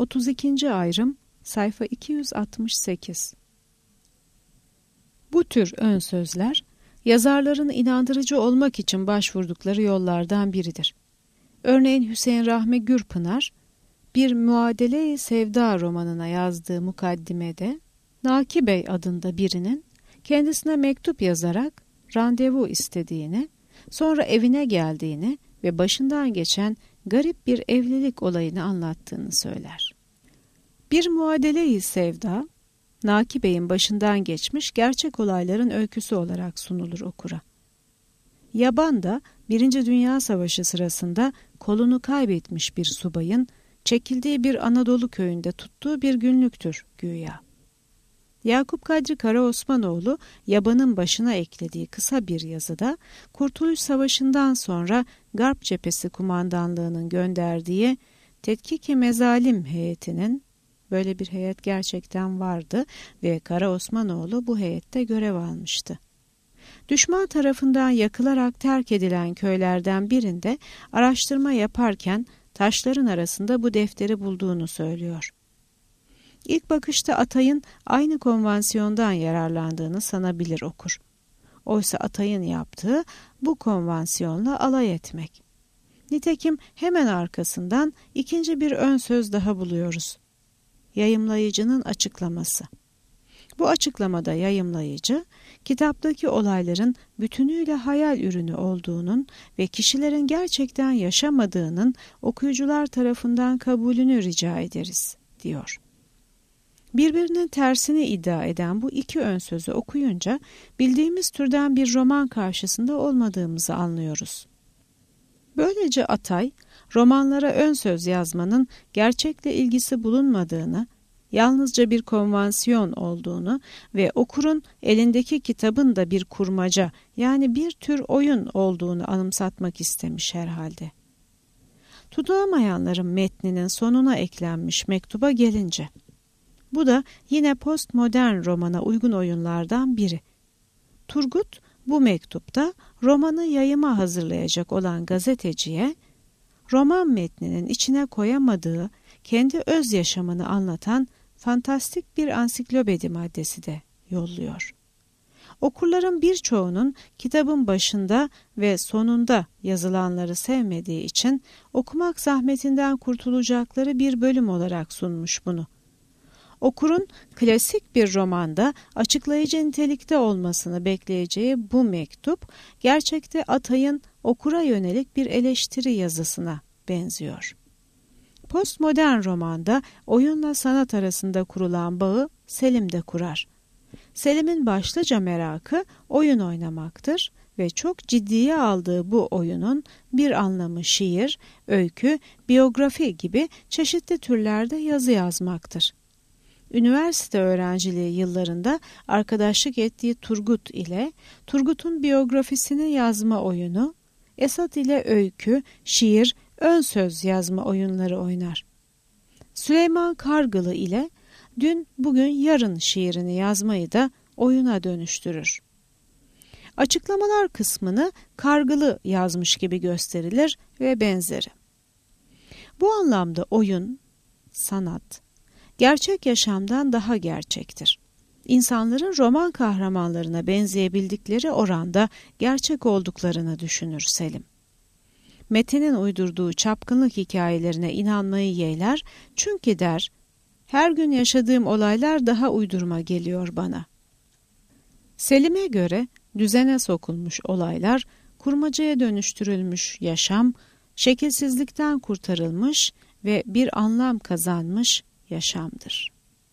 32. ayrım, sayfa 268. Bu tür ön sözler, yazarların inandırıcı olmak için başvurdukları yollardan biridir. Örneğin Hüseyin Rahmi Gürpınar, bir Muadele-i Sevda romanına yazdığı mukaddimede, Naki Bey adında birinin kendisine mektup yazarak randevu istediğini, sonra evine geldiğini ve başından geçen garip bir evlilik olayını anlattığını söyler. Bir Muadele-i Sevda, Naki Bey'in başından geçmiş gerçek olayların öyküsü olarak sunulur okura. Yaban da 1. Dünya Savaşı sırasında kolunu kaybetmiş bir subayın çekildiği bir Anadolu köyünde tuttuğu bir günlüktür güya. Yakup Kadri Karaosmanoğlu Yaban'ın başına eklediği kısa bir yazıda Kurtuluş Savaşı'ndan sonra Garp Cephesi Kumandanlığı'nın gönderdiği Tetkik-i Mezalim heyetinin, böyle bir heyet gerçekten vardı ve Karaosmanoğlu bu heyette görev almıştı. Düşman tarafından yakılarak terk edilen köylerden birinde araştırma yaparken taşların arasında bu defteri bulduğunu söylüyor. İlk bakışta Atay'ın aynı konvansiyondan yararlandığını sanabilir okur. Oysa Atay'ın yaptığı bu konvansiyonla alay etmek. Nitekim hemen arkasından ikinci bir ön söz daha buluyoruz. Yayımlayıcının açıklaması. Bu açıklamada yayımlayıcı, kitaptaki olayların bütünüyle hayal ürünü olduğunun ve kişilerin gerçekten yaşamadığının okuyucular tarafından kabulünü rica ederiz, diyor. Birbirinin tersini iddia eden bu iki ön sözü okuyunca bildiğimiz türden bir roman karşısında olmadığımızı anlıyoruz. Böylece Atay, romanlara ön söz yazmanın gerçekle ilgisi bulunmadığını, yalnızca bir konvansiyon olduğunu ve okurun elindeki kitabın da bir kurmaca, yani bir tür oyun olduğunu anımsatmak istemiş herhalde. Tutunamayanların metninin sonuna eklenmiş mektuba gelince, bu da yine postmodern romana uygun oyunlardan biri. Turgut bu mektupta romanı yayıma hazırlayacak olan gazeteciye, roman metninin içine koyamadığı kendi öz yaşamını anlatan fantastik bir ansiklopedi maddesi de yolluyor. Okurların birçoğunun kitabın başında ve sonunda yazılanları sevmediği için okumak zahmetinden kurtulacakları bir bölüm olarak sunmuş bunu. Okurun klasik bir romanda açıklayıcı nitelikte olmasını bekleyeceği bu mektup, gerçekte Atay'ın okura yönelik bir eleştiri yazısına benziyor. Postmodern romanda oyunla sanat arasında kurulan bağı Selim de kurar. Selim'in başlıca merakı oyun oynamaktır ve çok ciddiye aldığı bu oyunun bir anlamı şiir, öykü, biyografi gibi çeşitli türlerde yazı yazmaktır. Üniversite öğrenciliği yıllarında arkadaşlık ettiği Turgut ile Turgut'un biyografisini yazma oyunu, Esat ile öykü, şiir, ön söz yazma oyunları oynar. Süleyman Kargılı ile dün, bugün, yarın şiirini yazmayı da oyuna dönüştürür. Açıklamalar kısmını Kargılı yazmış gibi gösterilir ve benzeri. Bu anlamda oyun, sanat, gerçek yaşamdan daha gerçektir. İnsanların roman kahramanlarına benzeyebildikleri oranda gerçek olduklarını düşünür Selim. Metin'in uydurduğu çapkınlık hikayelerine inanmayı yeğler, çünkü der, her gün yaşadığım olaylar daha uydurma geliyor bana. Selim'e göre düzene sokulmuş olaylar, kurmacaya dönüştürülmüş yaşam, şekilsizlikten kurtarılmış ve bir anlam kazanmış yaşamdır.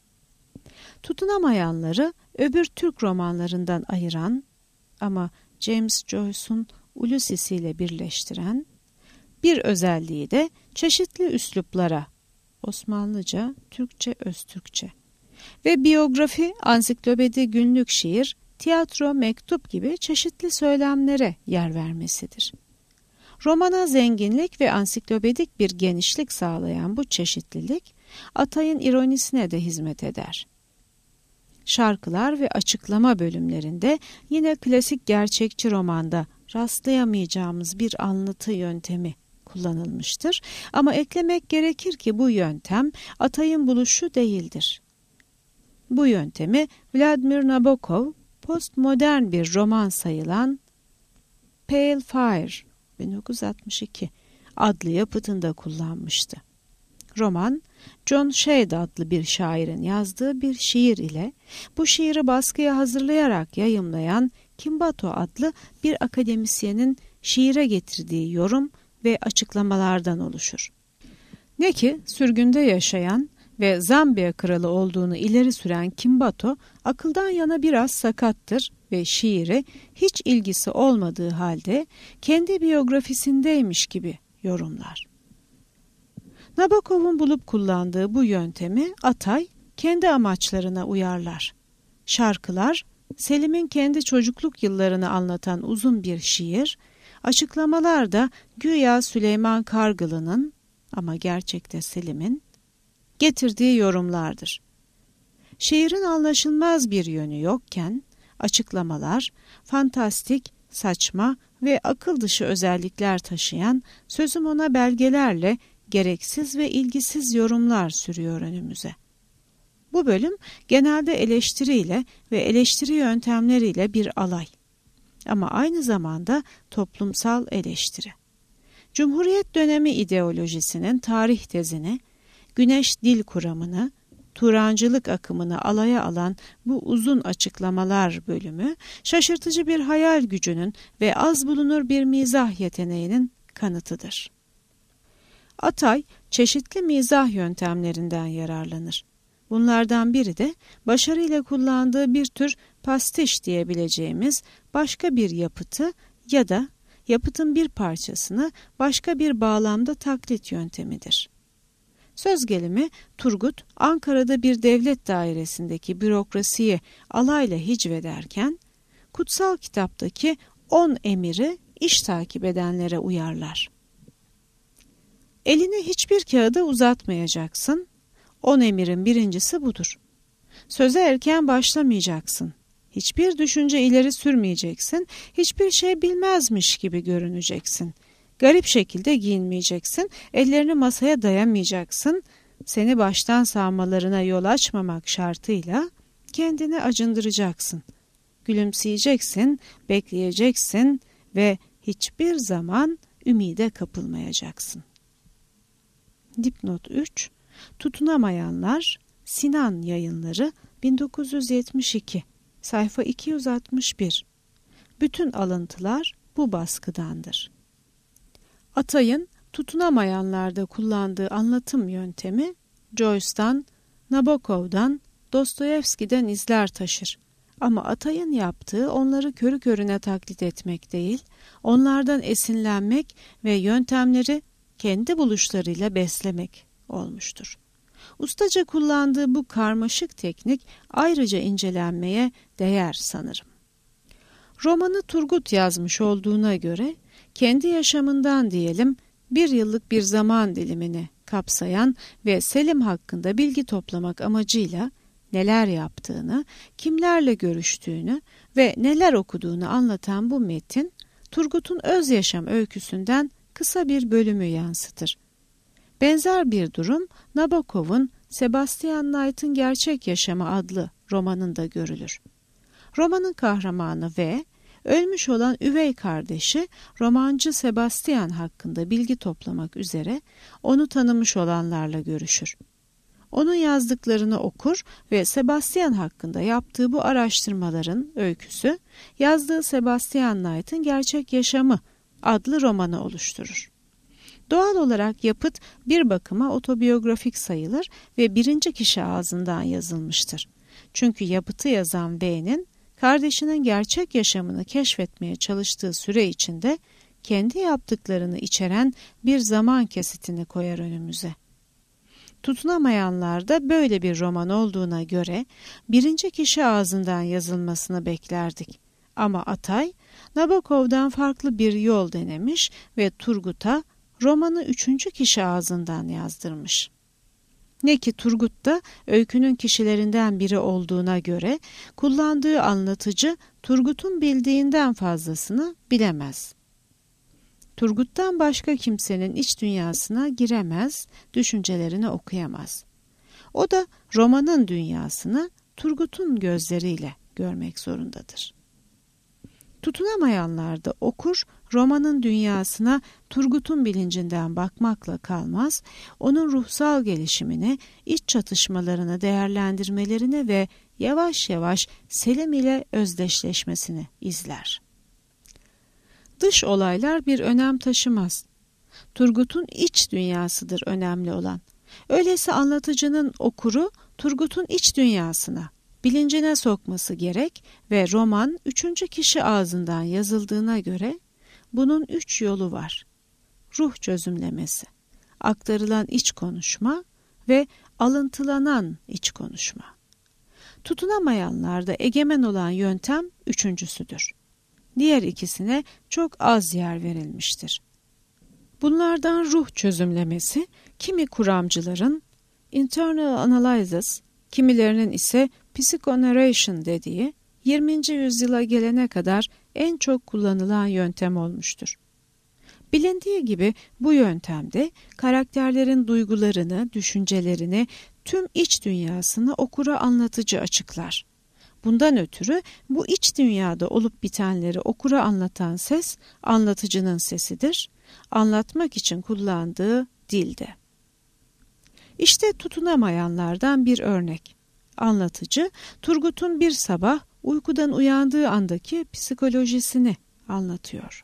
Tutunamayanları öbür Türk romanlarından ayıran ama James Joyce'un Ulysses'i ile birleştiren bir özelliği de çeşitli üsluplara, Osmanlıca, Türkçe, Öztürkçe ve biyografi, ansiklopedi, günlük şiir, tiyatro, mektup gibi çeşitli söylemlere yer vermesidir. Romana zenginlik ve ansiklopedik bir genişlik sağlayan bu çeşitlilik, Atay'ın ironisine de hizmet eder. Şarkılar ve açıklama bölümlerinde yine klasik gerçekçi romanda rastlayamayacağımız bir anlatı yöntemi kullanılmıştır. Ama eklemek gerekir ki bu yöntem Atay'ın buluşu değildir. Bu yöntemi Vladimir Nabokov, postmodern bir roman sayılan Pale Fire 1962 adlı yapıtında kullanmıştı. Roman, John Shade adlı bir şairin yazdığı bir şiir ile bu şiiri baskıya hazırlayarak yayımlayan Kimbato adlı bir akademisyenin şiire getirdiği yorum ve açıklamalardan oluşur. Ne ki sürgünde yaşayan ve Zambiya kralı olduğunu ileri süren Kimbato akıldan yana biraz sakattır ve şiire hiç ilgisi olmadığı halde kendi biyografisindeymiş gibi yorumlar. Nabokov'un bulup kullandığı bu yöntemi Atay kendi amaçlarına uyarlar. Şarkılar, Selim'in kendi çocukluk yıllarını anlatan uzun bir şiir, açıklamalar da güya Süleyman Kargılı'nın ama gerçekte Selim'in getirdiği yorumlardır. Şiirin anlaşılmaz bir yönü yokken, açıklamalar, fantastik, saçma ve akıl dışı özellikler taşıyan sözüm ona belgelerle gereksiz ve ilgisiz yorumlar sürüyor önümüze. Bu bölüm genelde eleştiriyle ve eleştiri yöntemleriyle bir alay. Ama aynı zamanda toplumsal eleştiri. Cumhuriyet dönemi ideolojisinin tarih tezini, güneş dil kuramını, Turancılık akımını alaya alan bu uzun açıklamalar bölümü, şaşırtıcı bir hayal gücünün ve az bulunur bir mizah yeteneğinin kanıtıdır. Atay, çeşitli mizah yöntemlerinden yararlanır. Bunlardan biri de başarıyla kullandığı bir tür pastiş diyebileceğimiz başka bir yapıtı ya da yapıtın bir parçasını başka bir bağlamda taklit yöntemidir. Söz gelimi Turgut, Ankara'da bir devlet dairesindeki bürokrasiyi alayla hicvederken, kutsal kitaptaki 10 emiri iş takip edenlere uyarlar. Elini hiçbir kağıda uzatmayacaksın. 10 emirin birincisi budur. Söze erken başlamayacaksın. Hiçbir düşünce ileri sürmeyeceksin. Hiçbir şey bilmezmiş gibi görüneceksin. Garip şekilde giyinmeyeceksin. Ellerini masaya dayamayacaksın. Seni baştan savmalarına yol açmamak şartıyla kendini acındıracaksın. Gülümseyeceksin, bekleyeceksin ve hiçbir zaman ümide kapılmayacaksın. Dipnot 3. Tutunamayanlar, Sinan Yayınları 1972, sayfa 261. Bütün alıntılar bu baskıdandır. Atay'ın tutunamayanlarda kullandığı anlatım yöntemi Joyce'dan, Nabokov'dan, Dostoyevski'den izler taşır. Ama Atay'ın yaptığı onları körü körüne taklit etmek değil, onlardan esinlenmek ve yöntemleri kendi buluşlarıyla beslemek olmuştur. Ustaca kullandığı bu karmaşık teknik ayrıca incelenmeye değer sanırım. Romanı Turgut yazmış olduğuna göre kendi yaşamından diyelim 1 yıllık bir zaman dilimini kapsayan ve Selim hakkında bilgi toplamak amacıyla neler yaptığını, kimlerle görüştüğünü ve neler okuduğunu anlatan bu metin, Turgut'un öz yaşam öyküsünden kısa bir bölümü yansıtır. Benzer bir durum Nabokov'un Sebastian Knight'ın Gerçek Yaşamı adlı romanında görülür. Romanın kahramanı ve ölmüş olan üvey kardeşi romancı Sebastian hakkında bilgi toplamak üzere onu tanımış olanlarla görüşür. Onun yazdıklarını okur ve Sebastian hakkında yaptığı bu araştırmaların öyküsü, yazdığı Sebastian Knight'ın Gerçek Yaşamı adlı romanı oluşturur. Doğal olarak yapıt bir bakıma otobiyografik sayılır ve birinci kişi ağzından yazılmıştır. Çünkü yapıtı yazan V'nin kardeşinin gerçek yaşamını keşfetmeye çalıştığı süre içinde kendi yaptıklarını içeren bir zaman kesitini koyar önümüze. Tutunamayanlar da böyle bir roman olduğuna göre birinci kişi ağzından yazılmasını beklerdik. Ama Atay, Nabokov'dan farklı bir yol denemiş ve Turgut'a romanı 3. kişi ağzından yazdırmış. Ne ki Turgut da öykünün kişilerinden biri olduğuna göre kullandığı anlatıcı Turgut'un bildiğinden fazlasını bilemez. Turgut'tan başka kimsenin iç dünyasına giremez, düşüncelerini okuyamaz. O da romanın dünyasını Turgut'un gözleriyle görmek zorundadır. Tutunamayanlar da okur, romanın dünyasına Turgut'un bilincinden bakmakla kalmaz, onun ruhsal gelişimini, iç çatışmalarını değerlendirmelerini ve yavaş yavaş Selim ile özdeşleşmesini izler. Dış olaylar bir önem taşımaz. Turgut'un iç dünyasıdır önemli olan. Öyleyse anlatıcının okuru Turgut'un iç dünyasına, bilincine sokması gerek ve roman 3. kişi ağzından yazıldığına göre bunun 3 yolu var. Ruh çözümlemesi, aktarılan iç konuşma ve alıntılanan iç konuşma. Tutunamayanlarda egemen olan yöntem 3.'südür. Diğer ikisine çok az yer verilmiştir. Bunlardan ruh çözümlemesi, kimi kuramcıların internal analysis, kimilerinin ise psychonarration dediği 20. yüzyıla gelene kadar en çok kullanılan yöntem olmuştur. Bilindiği gibi bu yöntemde karakterlerin duygularını, düşüncelerini, tüm iç dünyasını okura anlatıcı açıklar. Bundan ötürü bu iç dünyada olup bitenleri okura anlatan ses anlatıcının sesidir, anlatmak için kullandığı dilde. İşte tutunamayanlardan bir örnek. Anlatıcı, Turgut'un bir sabah uykudan uyandığı andaki psikolojisini anlatıyor.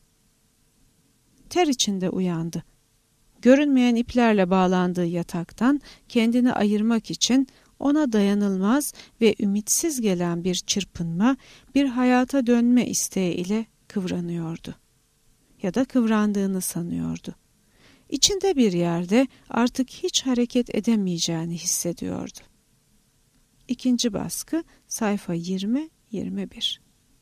Ter içinde uyandı. Görünmeyen iplerle bağlandığı yataktan kendini ayırmak için ona dayanılmaz ve ümitsiz gelen bir çırpınma, bir hayata dönme isteği ile kıvranıyordu. Ya da kıvrandığını sanıyordu. İçinde bir yerde artık hiç hareket edemeyeceğini hissediyordu. 2. baskı sayfa 20-21.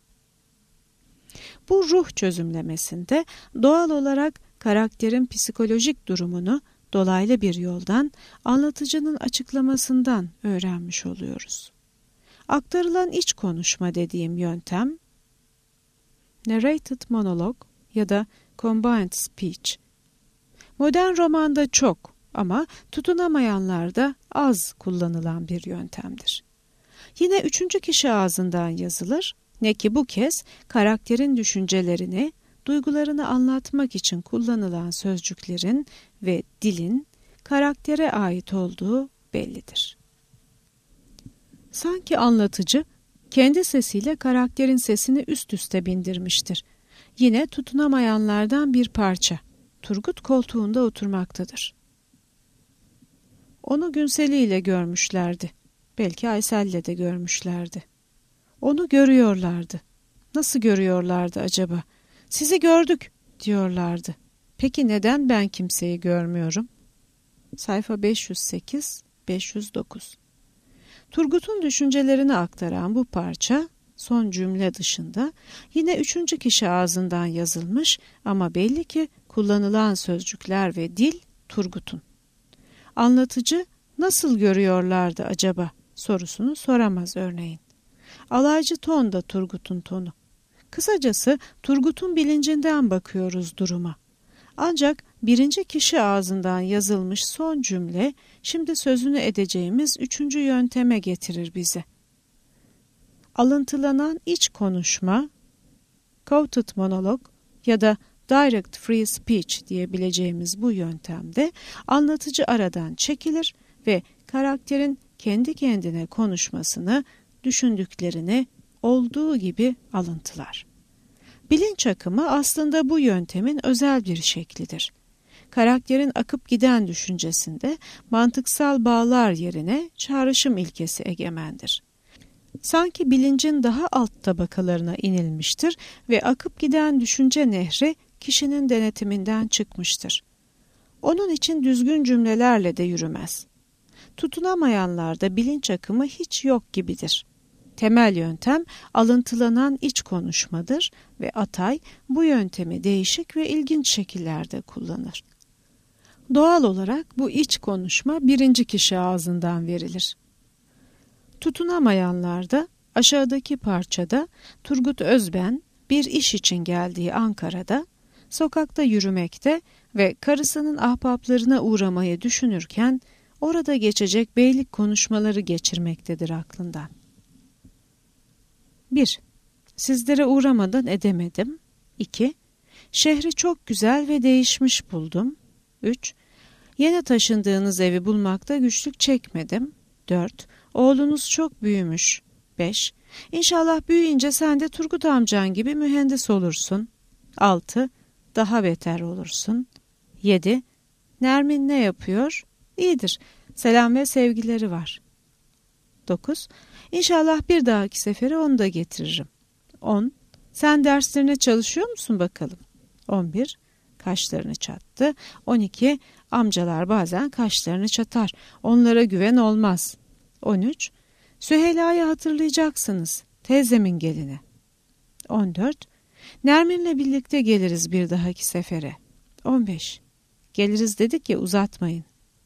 Bu ruh çözümlemesinde doğal olarak karakterin psikolojik durumunu dolaylı bir yoldan anlatıcının açıklamasından öğrenmiş oluyoruz. Aktarılan iç konuşma dediğim yöntem, narrated monologue ya da combined speech. Modern romanda çok ama tutunamayanlarda az kullanılan bir yöntemdir. Yine 3. kişi ağzından yazılır, ne ki bu kez karakterin düşüncelerini, duygularını anlatmak için kullanılan sözcüklerin ve dilin karaktere ait olduğu bellidir. Sanki anlatıcı kendi sesiyle karakterin sesini üst üste bindirmiştir. Yine tutunamayanlardan bir parça. Turgut koltuğunda oturmaktadır. Onu Günseli'yle görmüşlerdi. Belki Aysel'le de görmüşlerdi. Onu görüyorlardı. Nasıl görüyorlardı acaba? Sizi gördük diyorlardı. Peki neden ben kimseyi görmüyorum? Sayfa 508-509. Turgut'un düşüncelerini aktaran bu parça, son cümle dışında yine 3. kişi ağzından yazılmış ama belli ki kullanılan sözcükler ve dil Turgut'un. Anlatıcı nasıl görüyorlardı acaba sorusunu soramaz örneğin. Alaycı ton da Turgut'un tonu. Kısacası Turgut'un bilincinden bakıyoruz duruma. Ancak 1. kişi ağzından yazılmış son cümle şimdi sözünü edeceğimiz 3. yönteme getirir bizi. Alıntılanan iç konuşma, quoted monologue ya da direct free speech diyebileceğimiz bu yöntemde anlatıcı aradan çekilir ve karakterin kendi kendine konuşmasını, düşündüklerini olduğu gibi alıntılar. Bilinç akımı aslında bu yöntemin özel bir şeklidir. Karakterin akıp giden düşüncesinde mantıksal bağlar yerine çağrışım ilkesi egemendir. Sanki bilincin daha alt tabakalarına inilmiştir ve akıp giden düşünce nehri kişinin denetiminden çıkmıştır. Onun için düzgün cümlelerle de yürümez. Tutunamayanlarda bilinç akımı hiç yok gibidir. Temel yöntem alıntılanan iç konuşmadır ve Atay bu yöntemi değişik ve ilginç şekillerde kullanır. Doğal olarak bu iç konuşma 1. kişi ağzından verilir. Tutunamayanlarda aşağıdaki parçada Turgut Özben bir iş için geldiği Ankara'da sokakta yürümekte ve karısının ahbaplarına uğramayı düşünürken orada geçecek beylik konuşmaları geçirmektedir aklından. 1. Sizlere uğramadan edemedim. 2. Şehri çok güzel ve değişmiş buldum. 3. Yeni taşındığınız evi bulmakta güçlük çekmedim. 4. Oğlunuz çok büyümüş. 5. İnşallah büyüyünce sen de Turgut amcan gibi mühendis olursun. 6. Daha beter olursun. 7. Nermin ne yapıyor? İyidir. Selam ve sevgileri var. 9. İnşallah bir dahaki sefere onu da getiririm. 10. Sen derslerine çalışıyor musun bakalım? 11. Kaşlarını çattı. 12. Amcalar bazen kaşlarını çatar. Onlara güven olmaz. 13. Süheyla'yı hatırlayacaksınız. Teyzemin gelini. 14. Nermin'le birlikte geliriz bir dahaki sefere. 15. Geliriz dedik ya, uzatmayın.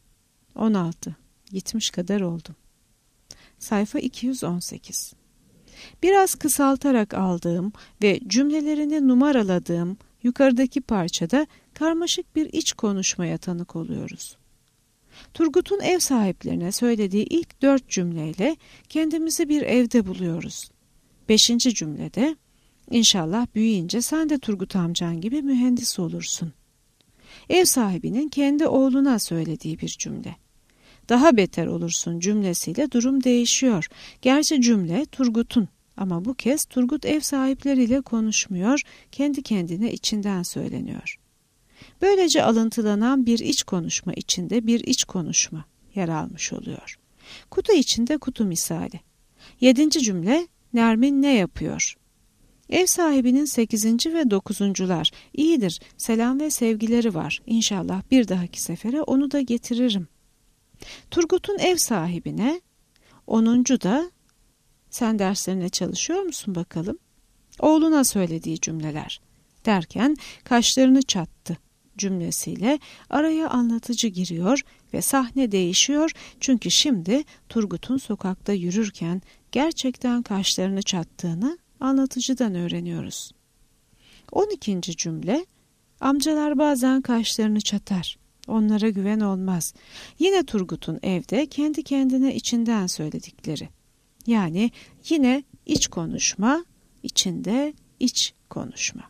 16. Gitmiş kadar oldum. Sayfa 218. Biraz kısaltarak aldığım ve cümlelerini numaraladığım yukarıdaki parçada karmaşık bir iç konuşmaya tanık oluyoruz. Turgut'un ev sahiplerine söylediği ilk 4 cümleyle kendimizi bir evde buluyoruz. 5. cümlede İnşallah büyüyünce sen de Turgut amcan gibi mühendis olursun. Ev sahibinin kendi oğluna söylediği bir cümle. Daha beter olursun cümlesiyle durum değişiyor. Gerçi cümle Turgut'un ama bu kez Turgut ev sahipleriyle konuşmuyor, kendi kendine içinden söyleniyor. Böylece alıntılanan bir iç konuşma içinde bir iç konuşma yer almış oluyor. Kutu içinde kutu misali. 7. cümle Nermin ne yapıyor? Ev sahibinin 8. ve 9'uncular iyidir, selam ve sevgileri var. İnşallah bir dahaki sefere onu da getiririm. Turgut'un ev sahibine 10. da sen derslerine çalışıyor musun bakalım? Oğluna söylediği cümleler derken kaşlarını çattı cümlesiyle araya anlatıcı giriyor ve sahne değişiyor, çünkü şimdi Turgut'un sokakta yürürken gerçekten kaşlarını çattığını anlatıcıdan öğreniyoruz. 12. cümle amcalar bazen kaşlarını çatar. Onlara güven olmaz. Yine Turgut'un evde kendi kendine içinden söyledikleri. Yani yine iç konuşma, içinde iç konuşma.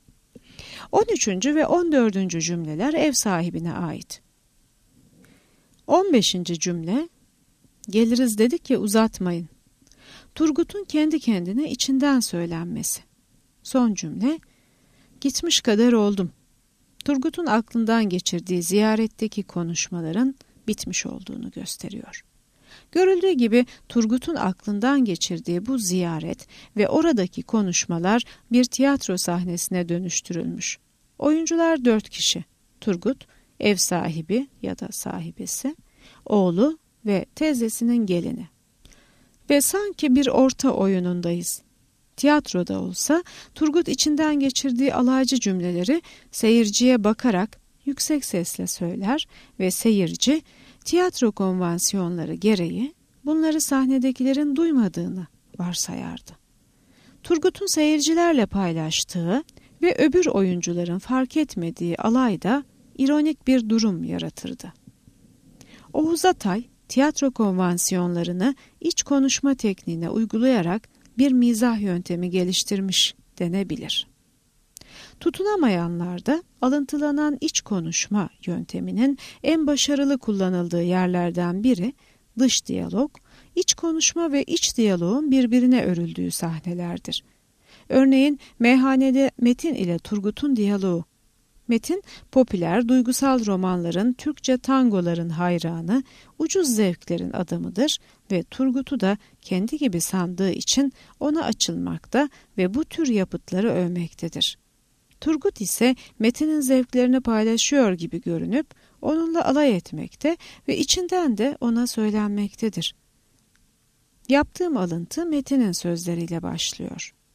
13. ve 14. cümleler ev sahibine ait. 15. cümle geliriz dedik ya, uzatmayın. Turgut'un kendi kendine içinden söylenmesi. Son cümle gitmiş kadar oldum. Turgut'un aklından geçirdiği ziyaretteki konuşmaların bitmiş olduğunu gösteriyor. Görüldüğü gibi Turgut'un aklından geçirdiği bu ziyaret ve oradaki konuşmalar bir tiyatro sahnesine dönüştürülmüş. Oyuncular 4 kişi. Turgut, ev sahibi ya da sahibesi, oğlu ve teyzesinin gelini. Ve sanki bir orta oyunundayız. Tiyatroda olsa Turgut içinden geçirdiği alaycı cümleleri seyirciye bakarak yüksek sesle söyler ve seyirci tiyatro konvansiyonları gereği bunları sahnedekilerin duymadığını varsayardı. Turgut'un seyircilerle paylaştığı ve öbür oyuncuların fark etmediği alay da ironik bir durum yaratırdı. Oğuz Atay tiyatro konvansiyonlarını iç konuşma tekniğine uygulayarak bir mizah yöntemi geliştirmiş denebilir. Tutunamayanlarda alıntılanan iç konuşma yönteminin en başarılı kullanıldığı yerlerden biri dış diyalog, iç konuşma ve iç diyaloğun birbirine örüldüğü sahnelerdir. Örneğin Meyhanede Metin ile Turgut'un diyaloğu. Metin, popüler duygusal romanların, Türkçe tangoların hayranı, ucuz zevklerin adamıdır ve Turgut'u da kendi gibi sandığı için ona açılmakta ve bu tür yapıtları övmektedir. Turgut ise Metin'in zevklerini paylaşıyor gibi görünüp onunla alay etmekte ve içinden de ona söylenmektedir. Yaptığım alıntı Metin'in sözleriyle başlıyor.